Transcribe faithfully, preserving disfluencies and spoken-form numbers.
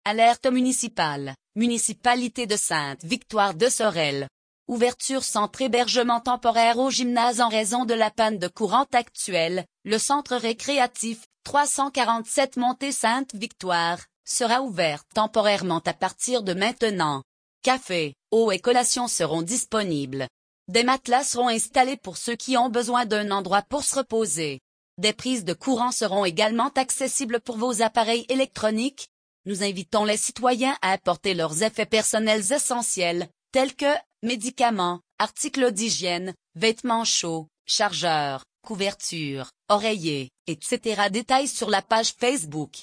Alerte municipale, municipalité de Sainte-Victoire de Sorel. Ouverture centre hébergement temporaire au gymnase en raison de la panne de courant actuelle. Le centre récréatif, trois cent quarante-sept Montée Sainte-Victoire, sera ouvert temporairement à partir de maintenant. Café, eau et collation seront disponibles. Des matelas seront installés pour ceux qui ont besoin d'un endroit pour se reposer. Des prises de courant seront également accessibles pour vos appareils électroniques. Nous invitons les citoyens à apporter leurs effets personnels essentiels, tels que médicaments, articles d'hygiène, vêtements chauds, chargeurs, couvertures, oreillers, et cetera. Détails sur la page Facebook.